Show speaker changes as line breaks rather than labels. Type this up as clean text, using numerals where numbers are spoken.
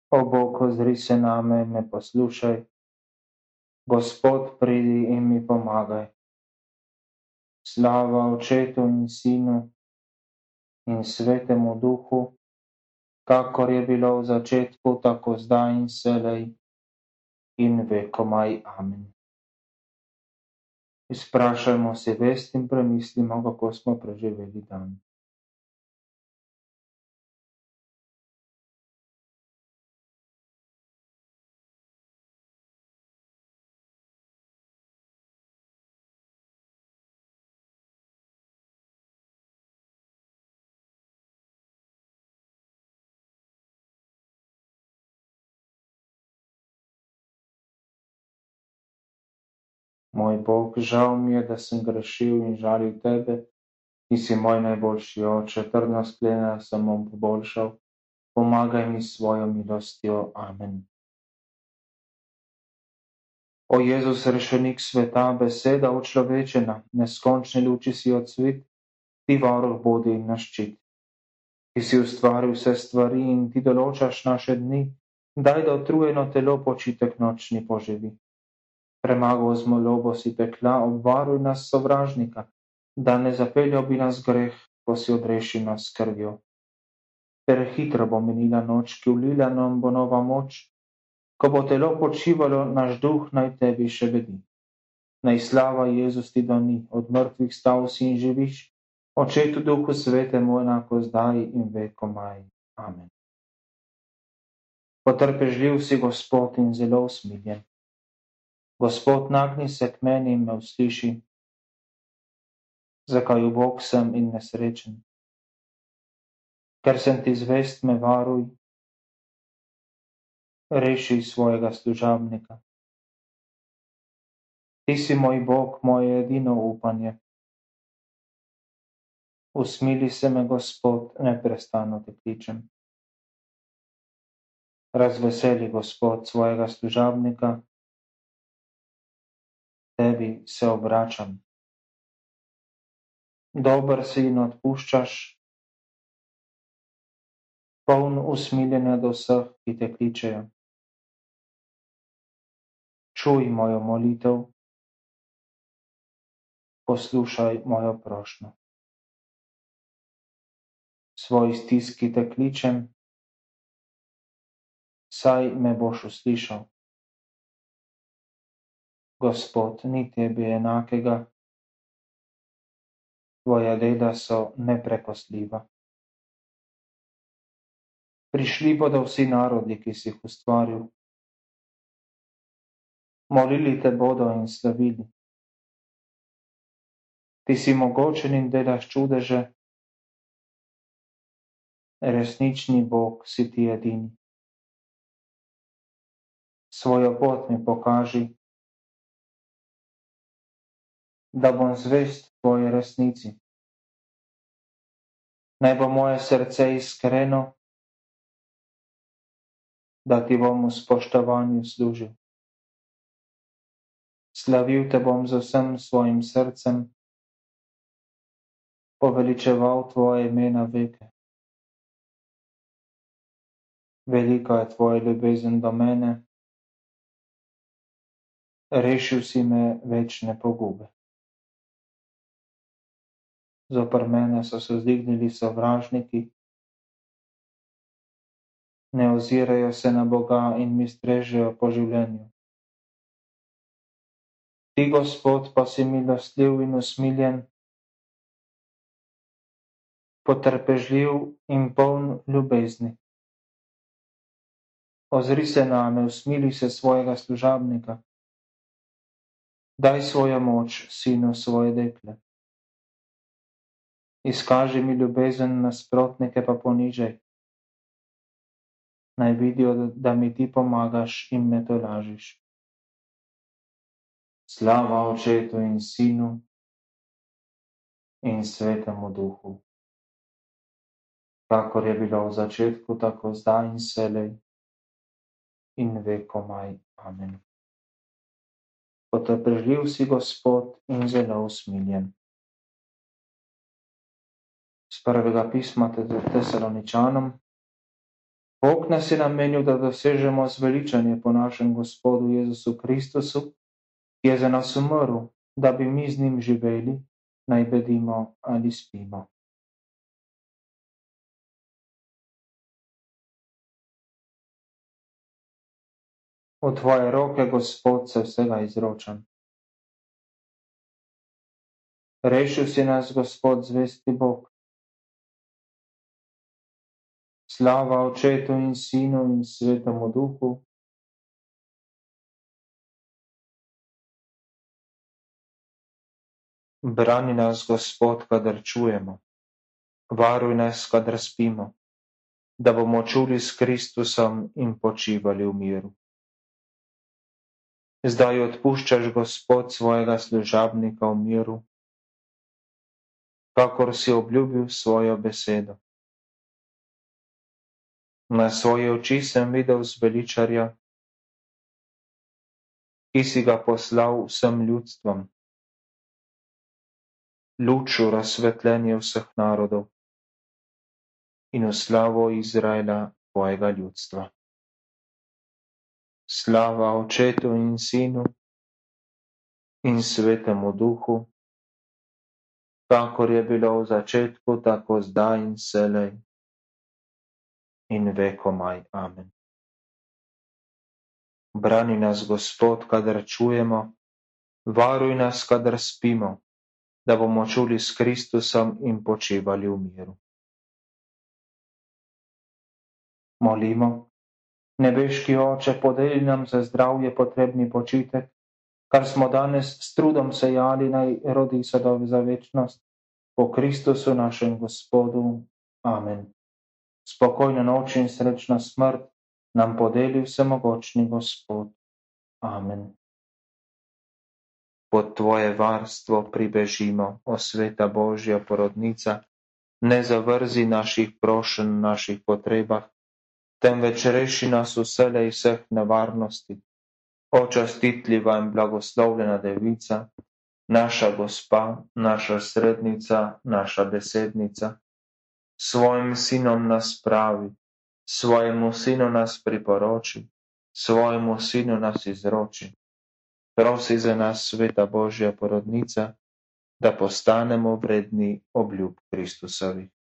O Bog, ozri se name in me poslušaj. Gospod, pridi in mi pomagaj. Slava Očetu in Sinu in Svetemu Duhu, kakor je bilo v začetku, tako zdaj in vselej in vekomaj. Amen. Izprašajmo si vest in premislimo, kako smo preživeli dan. Moj Bog, žal mi je, da sem grešil in žalil tebe, ki si moj najboljši oče, trdno sklenila sem bom poboljšal, pomagaj mi s svojo milostjo. Amen. O Jezus, rešenik sveta, beseda učlovečena, neskončni luči si odsvit, ti varuh bodi in naš ščit. Ti si ustvaril vse stvari in ti določaš naše dni, daj da utrujeno telo počitek nočni poživi. Premagal zmolobo si pekla, obvaruj nas sovražnika, da ne zapeljal bi nas greh, ko si odrešil nas krvjo. Prehitro bo minila noč, ki vlila nam bo nova moč, ko bo telo počivalo, naš duh naj tebi še bedi. Naj slava Jezus ti doni, od mrtvih stav si in živiš, Očetu Duhu Svetemu enako zdaj in vekomaj. Amen. Potrpežljiv si Gospod in zelo usmiljen. Gospod, nagni se k meni in me usliši, zakaj ubog sem in nesrečen. Ker sem ti zvest, me varuj, reši svojega služabnika. Ti si moj Bog, moje edino upanje. Usmili se me, Gospod, neprestano te kličem. Razveseli, Gospod, svojega služabnika, tebi se obračam. Dober si in odpuščaš, poln usmiljenja do vseh, ki te kličejo. Čuj mojo molitev, poslušaj mojo prošnjo. Svoj stiski te kličem, saj me boš uslišal. Gospod, ni tebi enakega, tvoja dela so neprekosljiva. Prišli bodo vsi narodi, ki si jih ustvaril. Molili te bodo in slavili. Ti si mogočen in delaš čudeže, resnični Bog si ti edini. Svojo pot mi pokaži, da bom zvest tvoji resnici. Naj bo moje srce iskreno, da ti bom v spoštovanju služil. Slavil te bom z vsem svojim srcem, poveličeval tvoje ime na veke. Velika je tvoja ljubezen do mene, rešil si me večne pogube. Zoper mene so se vzdignili sovražniki, ne ozirajo se na Boga in mi strežejo po življenju. Ti, Gospod, pa si milostljiv in usmiljen, potrpežljiv in poln ljubezni. Ozri se name, usmili se svojega služabnika. Daj svojo moč sinu svoje dekle. Izkaži mi ljubezen, nasprotnike pa ponižaj. Naj vidijo, da mi ti pomagaš in me tolažiš. Slava Očetu in Sinu in Svetemu Duhu, kakor je bilo v začetku, tako zdaj in vselej in vekomaj. Amen. Potrpežljiv si Gospod in zelo usmiljen. Z prvega pisma Tesaloničanom, Bog nas je namenil, da dosežemo zveličanje po našem Gospodu Jezusu Kristusu, ki je za nas umrl, da bi mi z njim živeli, naj bedimo ali spimo. V tvoje roke, Gospod, se vsega izročam. Rešil si nas, Gospod, zvesti Bog. Slava Očetu in Sinu in Svetemu Duhu. Brani nas, Gospod, kadar čujemo. Varuj nas, kadar spimo, da bomo čuli s Kristusom in počivali v miru. Zdaj odpuščaš, Gospod, svojega služabnika v miru, kakor si obljubil svojo besedo. Na svoje oči sem videl zveličarja, ki si ga poslal vsem ljudstvom, luč v razsvetljenje vseh narodov in v slavo Izraela, tvojega ljudstva. Slava Očetu in Sinu in Svetemu Duhu, kakor je bilo v začetku, tako zdaj in vselej in vekomaj. Amen. Brani nas, Gospod, kadar čujemo, varuj nas, kadar spimo, da bomo čuli s Kristusom in počivali v miru. Molimo, nebeški Oče, podeli nam za zdravje potrebni počitek, kar smo danes s trudom sejali, naj rodi sadove za večnost, po Kristusu našem Gospodu. Amen. Spokojno noč in srečna smrt nam podeli vsemogočni Gospod. Amen. Pod tvoje varstvo pribežimo, o sveta Božja porodnica, ne zavrzi naših prošenj, naših potrebah, temveč reši nas vselej vseh nevarnosti. O častitljiva in blagoslovljena Devica, naša Gospa, naša srednica, naša besednica, svojim sinom nas pravi, svojemu sinu nas priporoči, svojemu sinu nas izroči. Prosi za nas, sveta Božja porodnica, da postanemo vredni obljub Kristusovih.